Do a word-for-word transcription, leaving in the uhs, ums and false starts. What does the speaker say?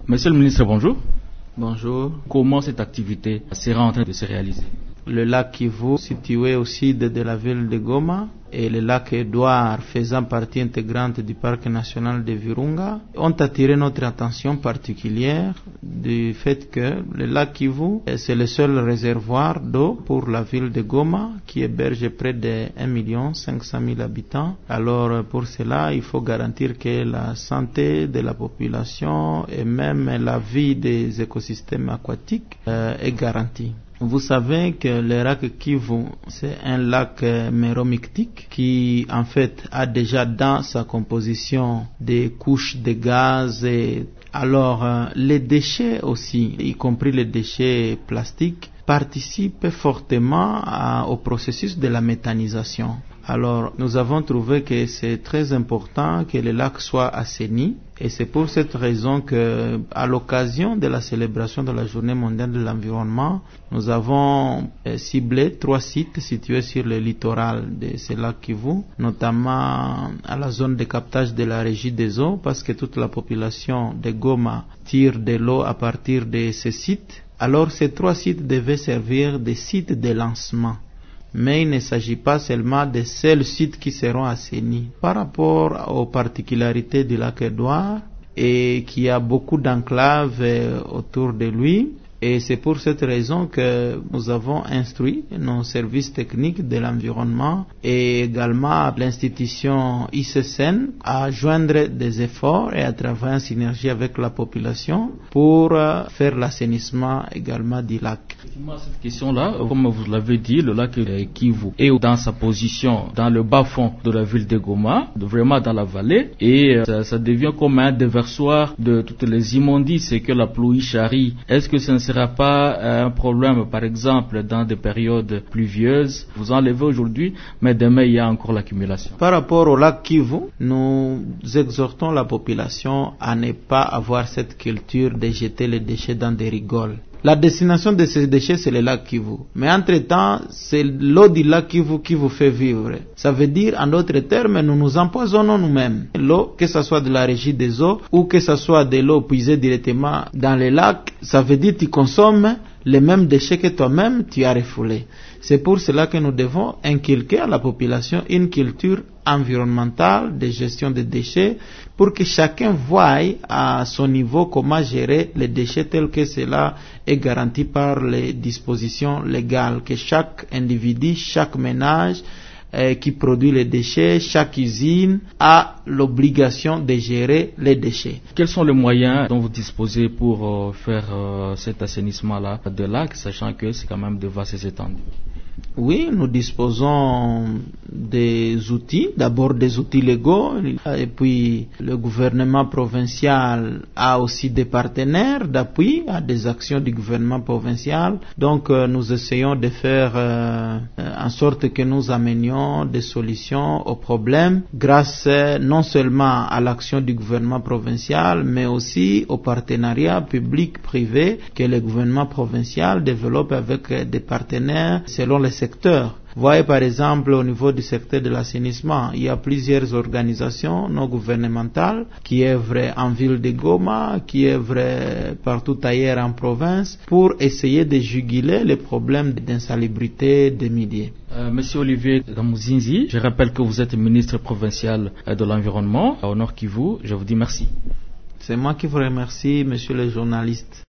Monsieur le ministre, bonjour. Bonjour. Comment cette activité sera en train de se réaliser? Le lac Kivu, situé au sud de la ville de Goma, et le lac Édouard, faisant partie intégrante du parc national de Virunga, ont attiré notre attention particulière du fait que le lac Kivu, c'est le seul réservoir d'eau pour la ville de Goma, qui héberge près de un million cinq cent mille habitants. Alors, pour cela, il faut garantir que la santé de la population et même la vie des écosystèmes aquatiques euh, est garantie. Vous savez que le lac Kivu, c'est un lac méromictique qui, en fait, a déjà dans sa composition des couches de gaz. Et alors, euh, les déchets aussi, y compris les déchets plastiques, participent fortement à, au processus de la méthanisation. Alors, nous avons trouvé que c'est très important que le lac soit assaini, et c'est pour cette raison que, à l'occasion de la célébration de la Journée mondiale de l'environnement, nous avons ciblé trois sites situés sur le littoral de ce lac Kivu, notamment à la zone de captage de la Régie des eaux, parce que toute la population de Goma tire de l'eau à partir de ces sites. Alors, ces trois sites devaient servir de sites de lancement. Mais il ne s'agit pas seulement des seuls sites qui seront assainis. Par rapport aux particularités du lac Édouard, et qui a beaucoup d'enclaves autour de lui, et c'est pour cette raison que nous avons instruit nos services techniques de l'environnement et également l'institution I C S N à joindre des efforts et à travailler en synergie avec la population pour faire l'assainissement également du lac. Effectivement, cette question-là, comme vous l'avez dit, le lac Kivu est dans sa position dans le bas-fond de la ville de Goma, vraiment dans la vallée, et ça, ça devient comme un déversoir de toutes les immondices que la pluie charrie. Est-ce que ça ne sera pas un problème, par exemple, dans des périodes pluvieuses? Vous enlevez aujourd'hui, mais demain il y a encore l'accumulation. Par rapport au lac Kivu, nous exhortons la population à ne pas avoir cette culture de jeter les déchets dans des rigoles. La destination de ces déchets, c'est le lac Kivu. Mais entre-temps, c'est l'eau du lac Kivu qui vous fait vivre. Ça veut dire, en d'autres termes, nous nous empoisonnons nous-mêmes. L'eau, que ce soit de la Régie des eaux ou que ce soit de l'eau puisée directement dans les lacs, ça veut dire que tu consommes les mêmes déchets que toi-même tu as refoulés. C'est pour cela que nous devons inculquer à la population une culture environnementale de gestion des déchets pour que chacun voie à son niveau comment gérer les déchets tels que cela est garanti par les dispositions légales, que chaque individu, chaque ménage euh, qui produit les déchets, chaque usine a l'obligation de gérer les déchets. Quels sont les moyens dont vous disposez pour euh, faire euh, cet assainissement-là de lac, sachant que c'est quand même de vastes étendues? Oui, nous disposons des outils, d'abord des outils légaux, et puis le gouvernement provincial a aussi des partenaires d'appui à des actions du gouvernement provincial. Donc euh, nous essayons de faire euh, en sorte que nous amenions des solutions aux problèmes grâce non seulement à l'action du gouvernement provincial, mais aussi au partenariat public-privé que le gouvernement provincial développe avec des partenaires selon les secteurs. Vous voyez par exemple au niveau du secteur de l'assainissement, il y a plusieurs organisations non gouvernementales qui œuvrent en ville de Goma, qui œuvrent partout ailleurs en province pour essayer de juguler les problèmes d'insalubrité des milieux. Euh, Monsieur Olivier Damouzinzi, je rappelle que vous êtes ministre provincial de l'environnement au Nord Kivu. Je vous dis merci. C'est moi qui vous remercie, monsieur le journaliste.